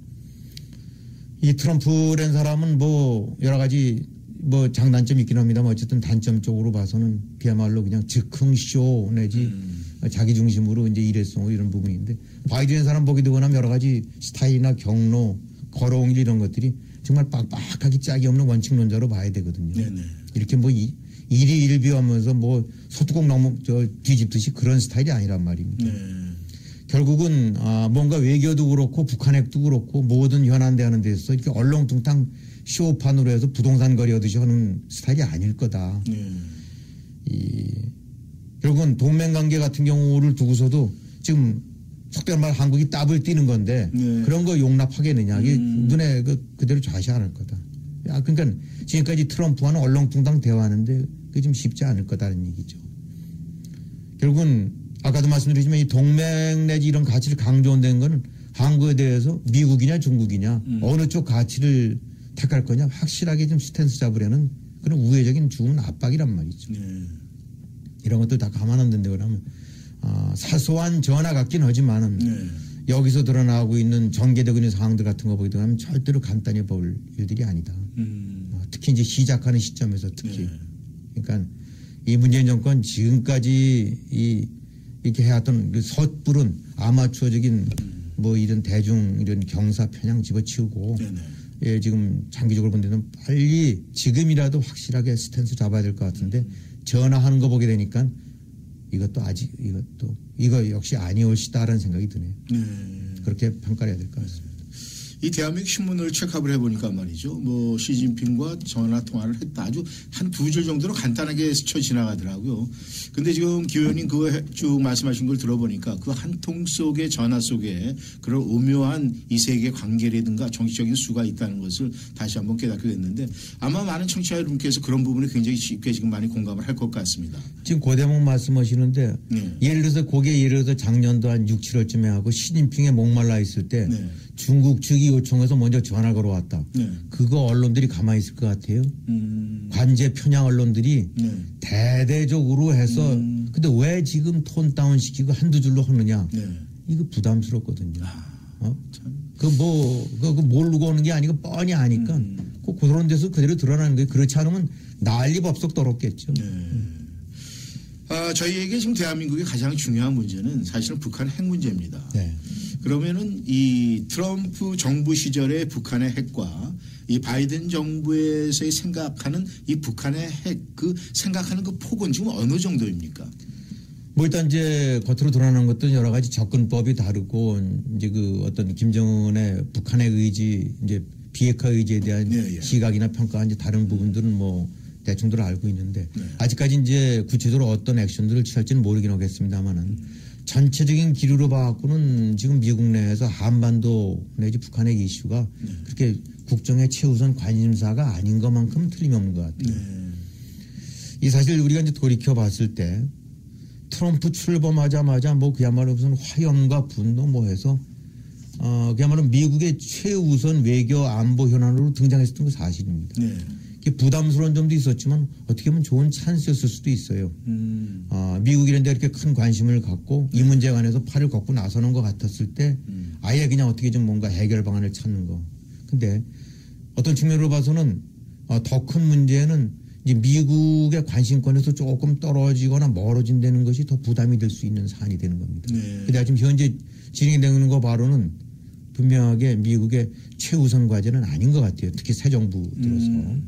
이 트럼프라는 사람은 뭐 여러 가지 뭐 장단점이 있긴 합니다만 어쨌든 단점적으로 봐서는 그야말로 그냥 즉흥쇼 내지 음. 자기 중심으로 이제 일회성으로 이런 부분인데 바이든의 사람 보게 되고 나면 여러 가지 스타일이나 경로, 걸어온 일 이런 것들이 정말 빡빡하게 짝이 없는 원칙론자로 봐야 되거든요. 네네. 이렇게 뭐 이, 일이 일비하면서 뭐 소뚜껑 넘어 저 뒤집듯이 그런 스타일이 아니란 말입니다. 네. 결국은 아, 뭔가 외교도 그렇고 북한핵도 그렇고 모든 현안대하는 데서 이렇게 얼렁뚱땅 쇼판으로 해서 부동산 거래하듯이 하는 스타일이 아닐 거다. 네. 이, 결국은 동맹관계 같은 경우를 두고서도 지금 속된 말 한국이 따블 뛰는 건데 네. 그런 거 용납하겠느냐. 이게 음. 눈에 그, 그대로 좌시 안 할 거다. 아, 그러니까 지금까지 트럼프와는 얼렁뚱땅 대화하는데 그게 좀 쉽지 않을 거다는 얘기죠. 결국은 아까도 말씀드렸지만 이 동맹 내지 이런 가치를 강조한다는 거는 한국에 대해서 미국이냐 중국이냐 음. 어느 쪽 가치를 택할 거냐 확실하게 좀 스탠스 잡으려는 그런 우회적인 죽은 압박이란 말이죠. 네. 이런 것들 다 감안 안 된다고 하면 아, 사소한 전화 같긴 하지만은 네. 여기서 드러나고 있는 전개되고 있는 상황들 같은 거 보게 되면 절대로 간단히 볼 일들이 아니다. 음. 어, 특히 이제 시작하는 시점에서 특히. 네. 그러니까 이 문재인 정권 지금까지 이 이렇게 해왔던 그 섣부른 아마추어적인 음. 뭐 이런 대중 이런 경사 편향 집어치우고 네. 예, 지금 장기적으로 본 데는 빨리 지금이라도 확실하게 스탠스 잡아야 될 것 같은데 음. 전화하는 거 보게 되니까 이것도 아직 이것도 이거 역시 아니올시다라는 생각이 드네요. 네. 그렇게 평가를 해야 될 것 같습니다. 이 대한민국 신문을 체크업을 해보니까 말이죠. 뭐 시진핑과 전화 통화를 했다. 아주 한 두 줄 정도로 간단하게 스쳐 지나가더라고요. 근데 지금 기 의원님 그거 쭉 말씀하신 걸 들어보니까 그 한 통 속의 전화 속에 그런 오묘한 이 세계 관계라든가 정치적인 수가 있다는 것을 다시 한번 깨닫게 됐는데 아마 많은 청취자 여러분께서 그런 부분에 굉장히 쉽게 지금 많이 공감을 할 것 같습니다. 지금 고 대목 말씀하시는데 네. 예를 들어서 그게 예를 들어서 작년도 한 육, 칠월쯤에 하고 시진핑에 목말라 있을 때 네. 중국 측이 요청해서 먼저 전화 걸어왔다. 네. 그거 언론들이 가만히 있을 것 같아요. 음. 관제 편향 언론들이 네. 대대적으로 해서 음. 근데 왜 지금 톤 다운 시키고 한두 줄로 하느냐. 네. 이거 부담스럽거든요. 아, 어? 그 뭐, 그, 그 모르고 오는 게 아니고 뻔히 아니까 음. 그 그런 데서 그대로 드러나는 거예요. 그렇지 않으면 난리 법석 떨었겠죠. 네. 음. 아, 저희에게 지금 대한민국의 가장 중요한 문제는 사실은 북한 핵 문제입니다. 네. 그러면은 이 트럼프 정부 시절의 북한의 핵과 이 바이든 정부에서의 생각하는 이 북한의 핵 그 생각하는 그 폭은 지금 어느 정도입니까? 뭐 일단 이제 겉으로 드러나는 것도 여러 가지 접근법이 다르고 이제 그 어떤 김정은의 북한의 의지 이제 비핵화 의지에 대한 네, 예. 시각이나 평가가 이제 다른 부분들은 뭐 대충들 알고 있는데 네. 아직까지 이제 구체적으로 어떤 액션들을 취할지는 모르긴 하겠습니다만은 음. 전체적인 기류로 봐갖고는 지금 미국 내에서 한반도 내지 북한의 이슈가 네. 그렇게 국정의 최우선 관심사가 아닌 것만큼 틀림없는 것 같아요. 네. 이 사실 우리가 이제 돌이켜 봤을 때 트럼프 출범하자마자 뭐 그야말로 무슨 화염과 분노 뭐 해서 어 그야말로 미국의 최우선 외교 안보 현안으로 등장했었던 건 사실입니다. 네. 부담스러운 점도 있었지만 어떻게 보면 좋은 찬스였을 수도 있어요. 음. 어, 미국이 이런 데 이렇게 큰 관심을 갖고 네. 이 문제에 관해서 팔을 걷고 나서는 것 같았을 때 음. 아예 그냥 어떻게 좀 뭔가 해결 방안을 찾는 거. 근데 어떤 측면으로 봐서는 어, 더 큰 문제는 이제 미국의 관심권에서 조금 떨어지거나 멀어진다는 것이 더 부담이 될 수 있는 사안이 되는 겁니다. 네. 근데 지금 현재 진행되는 거 바로는 분명하게 미국의 최우선 과제는 아닌 것 같아요. 특히 새 정부 들어서. 음.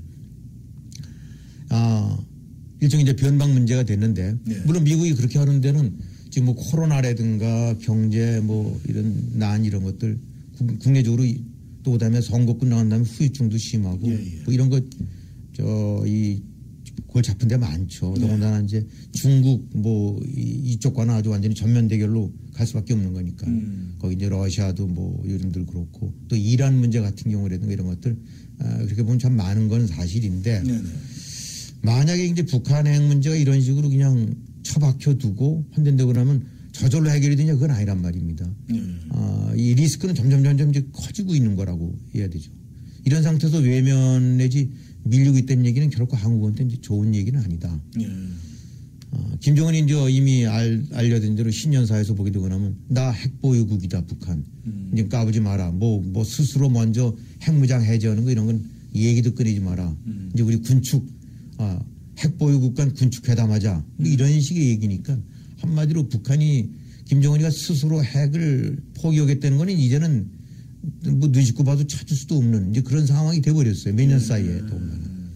아, 일종의 이제 변방 문제가 됐는데, 네. 물론 미국이 그렇게 하는 데는 지금 뭐 코로나라든가 경제 뭐 이런 난 이런 것들 국내적으로 또 그다음에 선거 끝나간 다음에 후유증도 심하고 예, 예. 뭐 이런 것 저 이 골 잡힌 데 많죠. 네. 더군다나 이제 중국 뭐 이쪽과는 아주 완전히 전면 대결로 갈 수밖에 없는 거니까. 음. 거기 이제 러시아도 뭐 요즘들 그렇고 또 이란 문제 같은 경우라든가 이런 것들 아, 그렇게 보면 참 많은 건 사실인데 네네. 만약에 이제 북한 핵 문제가 이런 식으로 그냥 처박혀 두고 한된다고 그러면 저절로 해결이 되냐 그건 아니란 말입니다. 음. 아, 이 리스크는 점점 점점 이제 커지고 있는 거라고 해야 되죠. 이런 상태에서 외면 내지 밀리고 있다는 얘기는 결코 한국한테 이제 좋은 얘기는 아니다. 음. 아, 김정은이 이제 이미 알, 알려진 대로 신년사에서 보게 되고 나면 나 핵보유국이다 북한. 음. 이제 까부지 마라. 뭐, 뭐 스스로 먼저 핵무장 해제하는 거 이런 건 얘기도 끊이지 마라. 음. 이제 우리 군축 아, 핵보유국 간 군축 회담하자. 뭐 이런 식의 얘기니까 한마디로 북한이 김정은이가 스스로 핵을 포기하겠다는 거는 이제는 뭐 눈짓고 봐도 찾을 수도 없는 이제 그런 상황이 돼버렸어요. 몇 년 사이에. 음.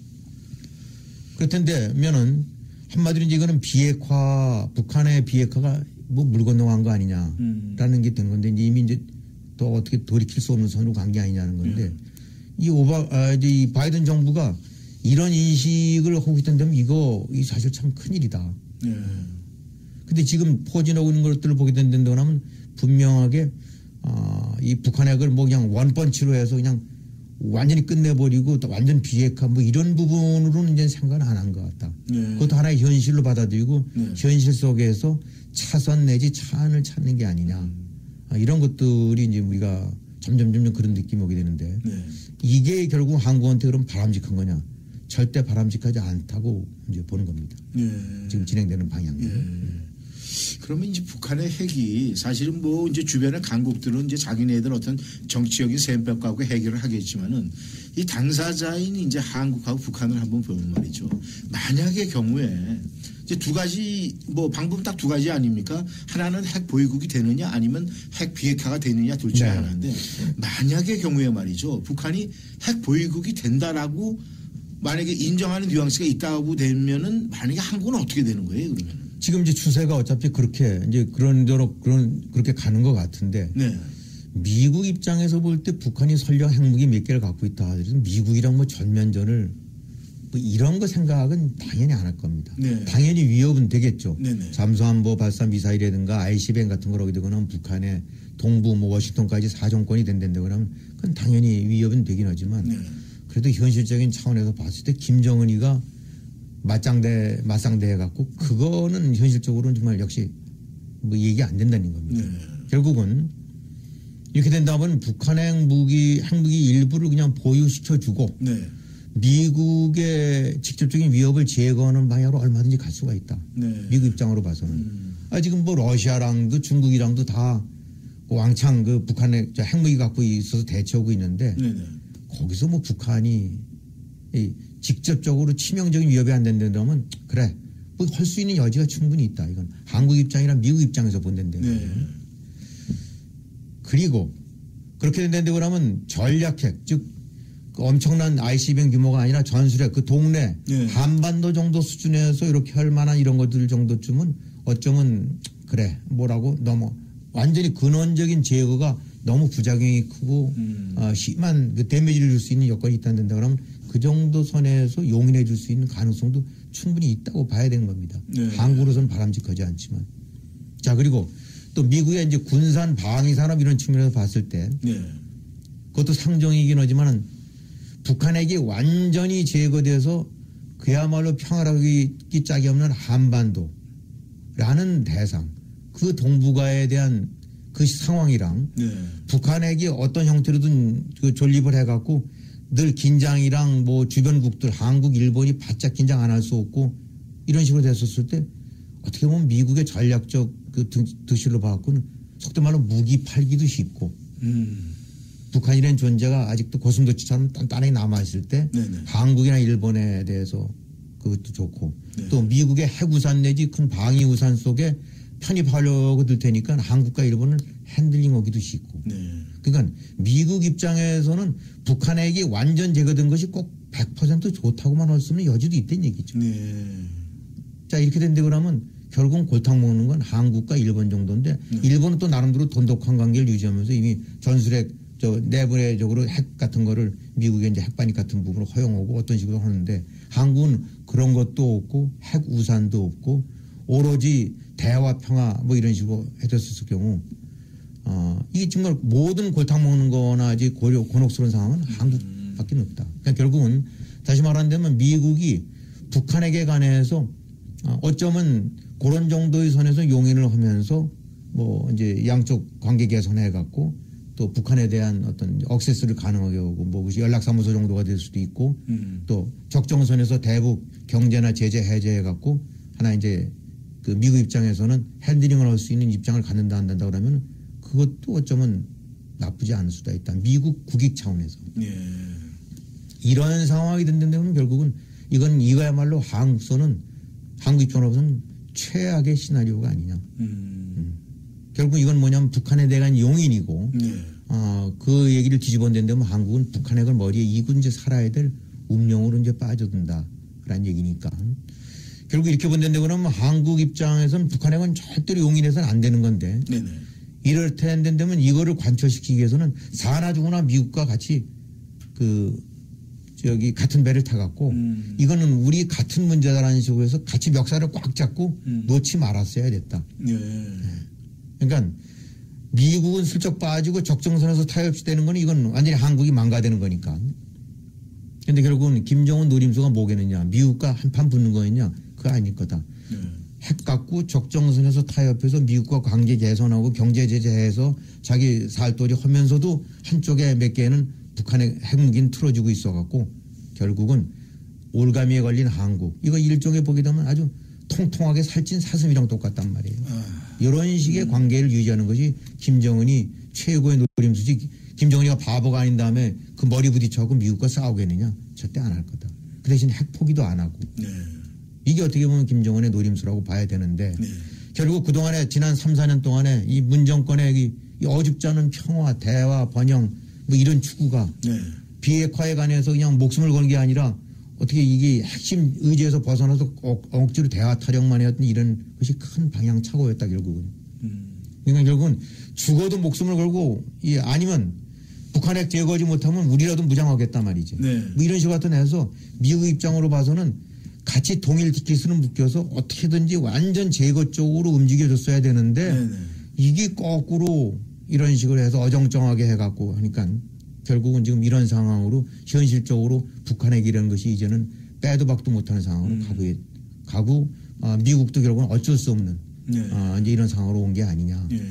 그렇던데면은 한마디로 이제 이거는 비핵화, 북한의 비핵화가 뭐 물 건너간 거 아니냐라는 음. 게 된 건데 이제 이미 이제 또 어떻게 돌이킬 수 없는 선으로 간 게 아니냐는 건데 음. 이 오바, 아, 이제 이 바이든 정부가 이런 인식을 하고 있던데 이거 이 사실 참 큰일이다. 음. 근데 지금 포진하고 있는 것들을 보게 된다고 하면 분명하게 아, 이 북한 핵을 뭐 그냥 원펀치로 해서 그냥 완전히 끝내버리고 또 완전 비핵화 뭐 이런 부분으로는 이제 생각을 안 한 것 같다. 네. 그것도 하나의 현실로 받아들이고 네. 현실 속에서 차선 내지 차안을 찾는 게 아니냐. 음. 아, 이런 것들이 이제 우리가 점점 점점 그런 느낌이 오게 되는데 네. 이게 결국 한국한테 그럼 바람직한 거냐? 절대 바람직하지 않다고 이제 보는 겁니다. 네. 지금 진행되는 방향이. 네. 그러면 이제 북한의 핵이 사실은 뭐 이제 주변의 강국들은 이제 자기네들 어떤 정치적인 셈법 갖고 해결을 하겠지만은 이 당사자인 이제 한국하고 북한을 한번 보면 말이죠. 만약의 경우에 이제 두 가지 뭐 방법 딱 두 가지 아닙니까? 하나는 핵 보유국이 되느냐 아니면 핵 비핵화가 되느냐 둘 중에 네. 하나인데 만약의 경우에 말이죠. 북한이 핵 보유국이 된다라고 만약에 인정하는 뉘앙스가 있다고 되면은 만약에 한국은 어떻게 되는 거예요, 그러면? 지금 이제 추세가 어차피 그렇게 이제 그런 대로 그런 그렇게 가는 것 같은데 네. 미국 입장에서 볼 때 북한이 설령 핵무기 몇 개를 갖고 있다 하더라도 미국이랑 뭐 전면전을 뭐 이런 거 생각은 당연히 안 할 겁니다. 네. 당연히 위협은 되겠죠. 네네. 잠수함 발사 미사일이라든가 아이씨비엠 같은 걸 오게 되거나 북한의 동부 뭐 워싱턴까지 사정권이 된다고 그러면 그건 당연히 위협은 되긴 하지만 네. 그래도 현실적인 차원에서 봤을 때 김정은이가 맞짱대 맞상대 해갖고 그거는 현실적으로는 정말 역시 뭐 얘기 안 된다는 겁니다. 네. 결국은 이렇게 된다면 북한의 무기 핵무기 일부를 그냥 보유시켜주고 네. 미국의 직접적인 위협을 제거하는 방향으로 얼마든지 갈 수가 있다. 네. 미국 입장으로 봐서는. 음. 아, 지금 뭐 러시아랑도 중국이랑도 다 왕창 그 북한의 핵무기 갖고 있어서 대처하고 있는데 네네. 거기서 뭐 북한이 이 직접적으로 치명적인 위협이 안 된다면 그래 뭐 할 수 있는 여지가 충분히 있다. 이건 한국 입장이랑 미국 입장에서 본다는데. 네. 그리고 그렇게 된다고 그러면 전략핵 즉 엄청난 아이씨비엠 규모가 아니라 전술핵 그 동네 네. 한반도 정도 수준에서 이렇게 할 만한 이런 것들 정도쯤은 어쩌면 그래 뭐라고 너무 완전히 근원적인 제거가 너무 부작용이 크고 음. 어, 심한 그 데미지를 줄 수 있는 여건이 있다는데 그러면 그 정도 선에서 용인해 줄 수 있는 가능성도 충분히 있다고 봐야 되는 겁니다. 네. 한국으로서는 바람직하지 않지만. 자, 그리고 또 미국의 이제 군산 방위 산업 이런 측면에서 봤을 때 네. 그것도 상정이긴 하지만은 북한에게 완전히 제거돼서 그야말로 평화롭기 짝이 없는 한반도라는 대상 그 동북아에 대한 그 상황이랑 네. 북한에게 어떤 형태로든 그 존립을 해갖고 늘 긴장이랑 뭐 주변국들 한국, 일본이 바짝 긴장 안 할 수 없고 이런 식으로 됐었을 때 어떻게 보면 미국의 전략적 그 득실로 봐갖고는 속도 말로 무기 팔기도 쉽고 음. 북한이라는 존재가 아직도 고슴도치처럼 단단하게 남아있을 때 네네. 한국이나 일본에 대해서 그것도 좋고 네. 또 미국의 핵우산 내지 큰 방위우산 속에 편입하려고 들 테니까 한국과 일본을 핸들링하기도 쉽고 네. 그러니까 미국 입장에서는 북한에게 완전 제거된 것이 꼭 백 퍼센트 좋다고만 할 수 없는 여지도 있다는 얘기죠. 네. 자 이렇게 된다 그러면 결국은 골탕 먹는 건 한국과 일본 정도인데 네. 일본은 또 나름대로 돈독한 관계를 유지하면서 이미 전술핵 저 내부적으로 핵 같은 거를 미국의 이제 핵반입 같은 부분을 허용하고 어떤 식으로 하는데 한국은 그런 것도 없고 핵 우산도 없고 오로지 대화 평화 뭐 이런 식으로 해줬을 경우 어 이게 정말 모든 골탕 먹는 거나 아주 고려 곤혹스러운 상황은 한국밖에 없다. 그러니까 결국은 다시 말한다면 미국이 북한에게 관해서 어쩌면 그런 정도의 선에서 용인을 하면서 뭐 이제 양쪽 관계 개선해 갖고 또 북한에 대한 어떤 억세스를 가능하게 하고 뭐 연락사무소 정도가 될 수도 있고 음. 또 적정선에서 대북 경제나 제재 해제해 갖고 하나 이제 그 미국 입장에서는 핸들링을 할 수 있는 입장을 갖는다 한다 그러면 그것도 어쩌면 나쁘지 않을 수도 있다. 미국 국익 차원에서. 네. 이런 상황이 된다면 결국은 이건 이거야말로 한국서는 한국 입장으로서는 최악의 시나리오가 아니냐. 음. 음. 결국 이건 뭐냐면 북한에 대한 용인이고 네. 어, 그 얘기를 뒤집어낸다면 한국은 북한핵을 머리에 이고 이제 살아야 될 운명으로 이제 빠져든다라는 얘기니까. 결국 이렇게 본다는데 그러면 한국 입장에서는 북한핵은 절대로 용인해서는 안 되는 건데 네네. 이럴 텐데면 이거를 관철시키기 위해서는 사나 죽으나 미국과 같이 그 저기 같은 배를 타갖고 음. 이거는 우리 같은 문제다라는 식으로 해서 같이 멱살을 꽉 잡고 음. 놓지 말았어야 됐다. 네. 그러니까 미국은 슬쩍 빠지고 적정선에서 타협시 되는 건 이건 완전히 한국이 망가되는 거니까. 근데 결국은 김정은 노림수가 뭐겠느냐. 미국과 한판 붙는 거였냐. 그거 아닐 거다. 네. 핵 갖고 적정선에서 타협해서 미국과 관계 개선하고 경제 제재해서 자기 살돌이 하면서도 한쪽에 몇 개는 북한의 핵무기는 틀어주고 있어갖고 결국은 올가미에 걸린 한국. 이거 일종의 보게 되면 아주 통통하게 살찐 사슴이랑 똑같단 말이에요. 아, 이런 식의 음. 관계를 유지하는 것이 김정은이 최고의 노림수지. 김정은이가 바보가 아닌 다음에 그 머리 부딪혀갖고 미국과 싸우겠느냐. 절대 안 할 거다. 그 대신 핵 포기도 안 하고. 네. 이게 어떻게 보면 김정은의 노림수라고 봐야 되는데 네. 결국 그동안에 지난 삼, 사 년 동안에 이 문 정권의 이, 이 어줍지 않은 평화, 대화, 번영 뭐 이런 추구가 네. 비핵화에 관해서 그냥 목숨을 거는 게 아니라 어떻게 이게 핵심 의제에서 벗어나서 억, 억지로 대화 타령만 해왔던 이런 것이 큰 방향 착오였다 결국은. 음. 그러니까 결국은 죽어도 목숨을 걸고 이 아니면 북한 핵 제거하지 못하면 우리라도 무장하겠단 말이지. 네. 뭐 이런 식으로 해서 미국 입장으로 봐서는 같이 동일 티켓으로 묶여서 어떻게든지 완전 제거 쪽으로 움직여줬어야 되는데 네네. 이게 거꾸로 이런 식으로 해서 어정쩡하게 해갖고 하니까 결국은 지금 이런 상황으로 현실적으로 북한 핵이라는 것이 이제는 빼도 박도 못하는 상황으로 음. 가고, 가고 아, 미국도 결국은 어쩔 수 없는 네. 아, 이제 이런 상황으로 온 게 아니냐. 네.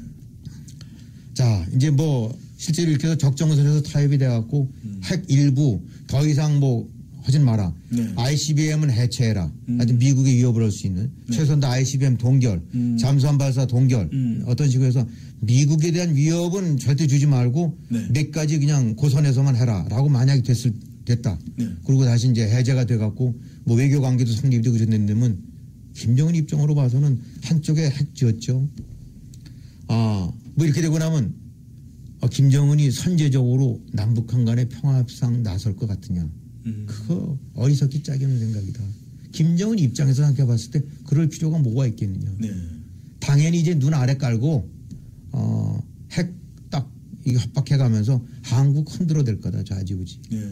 자, 이제 뭐 실제로 이렇게 해서 적정선에서 타협이 돼갖고 음. 핵 일부 더 이상 뭐 하진 마라. 네. 아이씨비엠은 해체해라. 음. 하여튼 미국에 위협을 할 수 있는 네. 최소한 아이씨비엠 동결, 음. 잠수함 발사 동결 음. 어떤 식으로 해서 미국에 대한 위협은 절대 주지 말고 네. 몇 가지 그냥 고선에서만 해라라고 만약에 됐을 됐다. 네. 그리고 다시 이제 해제가 돼갖고 뭐 외교 관계도 성립되고 그랬는데면 김정은 입장으로 봐서는 한쪽에 핵 지었죠. 아, 뭐 이렇게 되고 나면 아, 김정은이 선제적으로 남북한 간의 평화협상 나설 것 같으냐. 음. 그거 어리석기 짝이 없는 생각이다. 김정은 입장에서 생각해 봤을 때 그럴 필요가 뭐가 있겠느냐. 네. 당연히 이제 눈 아래 깔고 어, 핵 딱 이게 협박해 가면서 한국 흔들어 댈 거다. 좌지우지. 네.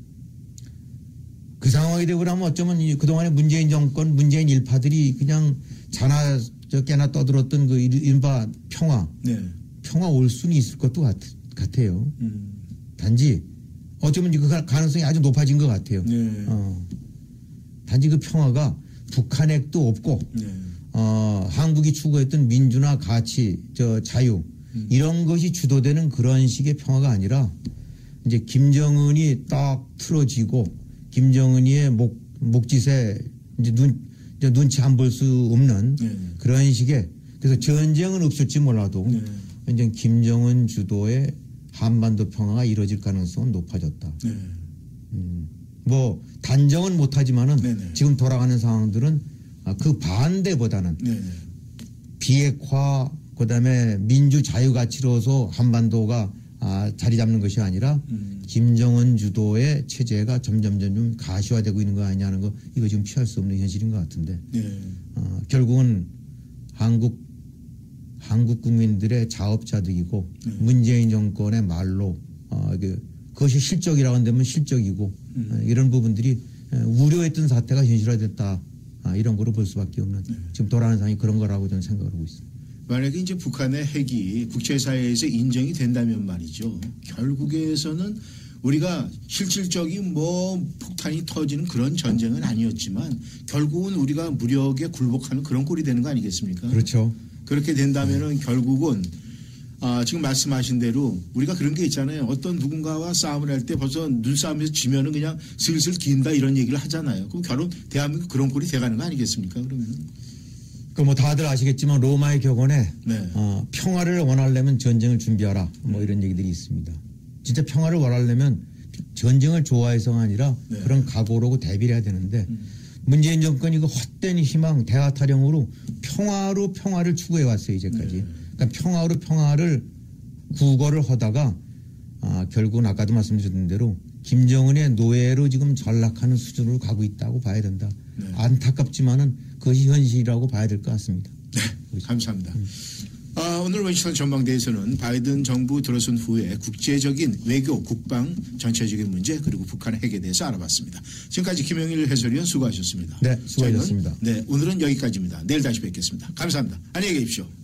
그 상황이 되고 나면 어쩌면 그동안에 문재인 정권 문재인 일파들이 그냥 자나 저 깨나 떠들었던 그 이른바 평화 네. 평화 올 수는 있을 것도 같, 같아요. 음. 단지 어쩌면 그 가능성이 아주 높아진 것 같아요. 네. 어. 단지 그 평화가 북한 핵도 없고 네. 어, 한국이 추구했던 민주나 가치, 저 자유 음. 이런 것이 주도되는 그런 식의 평화가 아니라 이제 김정은이 딱 틀어지고 김정은이의 목 목짓에 이제 눈 이제 눈치 안 볼 수 없는 네. 그런 식의 그래서 전쟁은 없을지 몰라도 네. 이제 김정은 주도의 한반도 평화가 이루어질 가능성은 높아졌다. 네. 음, 뭐 단정은 못하지만은 네네. 지금 돌아가는 상황들은 그 반대보다는 네네. 비핵화 그다음에 민주 자유 가치로서 한반도가 아, 자리 잡는 것이 아니라 음. 김정은 주도의 체제가 점점 점점 가시화되고 있는 거 아니냐는 거 이거 지금 피할 수 없는 현실인 것 같은데 네. 어, 결국은 한국 한국 국민들의 자업자득이고 네. 문재인 정권의 말로 어, 그, 그것이 실적이라고 한다면 실적이고 음. 어, 이런 부분들이 우려했던 사태가 현실화됐다 아, 이런 거로 볼 수밖에 없는 네. 지금 돌아가는 상황이 그런 거라고 저는 생각을 하고 있습니다. 만약에 이제 북한의 핵이 국제사회에서 인정이 된다면 말이죠. 결국에서는 우리가 실질적인 뭐 폭탄이 터지는 그런 전쟁은 아니었지만 결국은 우리가 무력에 굴복하는 그런 꼴이 되는 거 아니겠습니까? 그렇죠. 그렇게 된다면은 네. 결국은 아, 지금 말씀하신 대로 우리가 그런 게 있잖아요. 어떤 누군가와 싸움을 할 때 벌써 눈싸움에서 지면은 그냥 슬슬 긴다 이런 얘기를 하잖아요. 그럼 결국 대한민국 그런 꼴이 돼가는 거 아니겠습니까? 그러면 그 뭐 다들 아시겠지만 로마의 격언에 네. 어, 평화를 원하려면 전쟁을 준비하라 뭐 이런 얘기들이 있습니다. 진짜 평화를 원하려면 전쟁을 좋아해서가 아니라 네. 그런 각오로 대비를 해야 되는데 음. 문재인 정권이 그 헛된 희망 대화 타령으로 평화로 평화를 추구해 왔어요 이제까지. 네. 그러니까 평화로 평화를 구걸을 하다가 아, 결국은 아까도 말씀드렸던 대로 김정은의 노예로 지금 전락하는 수준으로 가고 있다고 봐야 된다. 네. 안타깝지만은 그것이 현실이라고 봐야 될 것 같습니다. 네, 감사합니다. 음. 아, 오늘 워싱턴 전망대에서는 바이든 정부 들어선 후에 국제적인 외교, 국방, 전체적인 문제 그리고 북한 핵에 대해서 알아봤습니다. 지금까지 김영일 해설위원 수고하셨습니다. 네, 수고하셨습니다. 저희는, 네, 오늘은 여기까지입니다. 내일 다시 뵙겠습니다. 감사합니다. 안녕히 계십시오.